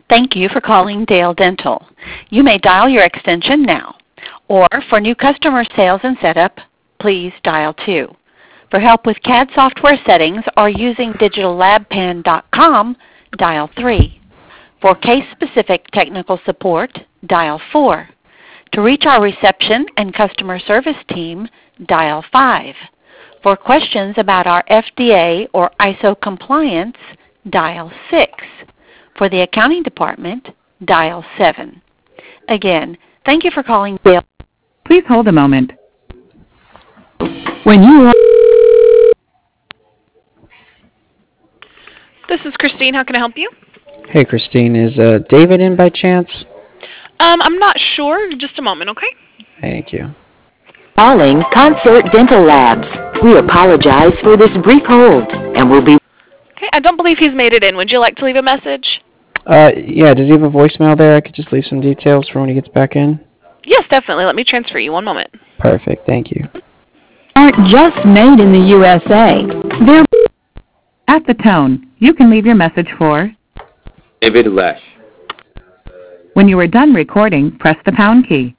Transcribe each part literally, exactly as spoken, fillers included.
Thank you for calling Dale Dental. You may dial your extension now, or for new customer sales and setup, please dial two. For help with C A D software settings or using digital lab pan dot com, dial three. For case-specific technical support, dial four. To reach our reception and customer service team, dial five. For questions about our F D A or I S O compliance, dial six. For the accounting department, dial seven. Again, thank you for calling Dale. Please hold a moment. When you are This is Christine. How can I help you? Hey, Christine. Is uh, David in by chance? Um, I'm not sure. Just a moment, okay? Thank you. Calling Concert Dental Labs. We apologize for this brief hold and will be... Okay, I don't believe he's made it in. Would you like to leave a message? Uh, yeah, does he have a voicemail there? I could just leave some details for when he gets back in. Yes, definitely. Let me transfer you. One moment. Perfect. Thank you. aren't just made in the U S A. They're at the tone. You can leave your message for David Lesh. When you are done recording, press the pound key.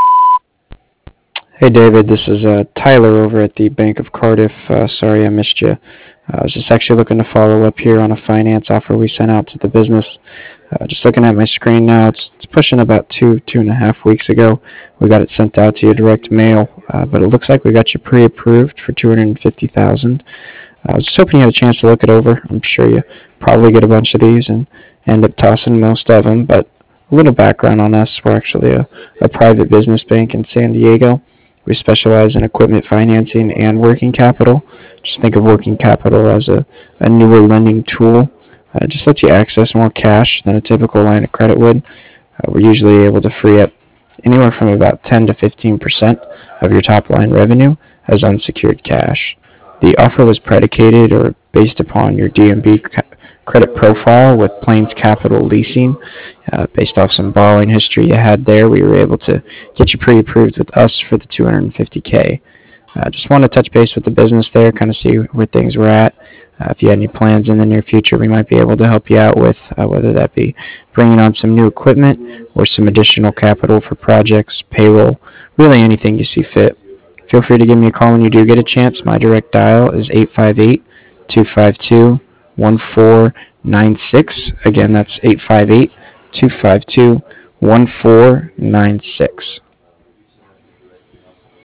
Hey, David. This is uh, Tyler over at the Bank of Cardiff. Uh, sorry I missed you. Uh, I was just actually looking to follow up here on a finance offer we sent out to the business. Uh, just looking at my screen now, it's, it's pushing about two, two and a half weeks ago. We got it sent out to you direct mail, uh, but it looks like we got you pre-approved for two hundred fifty thousand dollars. Uh, I was just hoping you had a chance to look it over. I'm sure you probably get a bunch of these and end up tossing most of them, but a little background on us. We're actually a, a private business bank in San Diego. We specialize in equipment financing and working capital. Just think of working capital as a, a newer lending tool. Uh, it just lets you access more cash than a typical line of credit would. Uh, we're usually able to free up anywhere from about ten to fifteen percent of your top line revenue as unsecured cash. The offer was predicated or based upon your D M B ca- credit profile with Plains Capital Leasing. Uh, based off some borrowing history you had there, we were able to get you pre-approved with us for the two hundred fifty K. Uh, just want to touch base with the business there, kind of see where things were at. Uh, if you had any plans in the near future, we might be able to help you out with, uh, whether that be bringing on some new equipment or some additional capital for projects, payroll, really anything you see fit. Feel free to give me a call when you do get a chance. My direct dial is eight five eight, two five two, one four nine six. Again, that's eight five eight, two five two, one four nine six.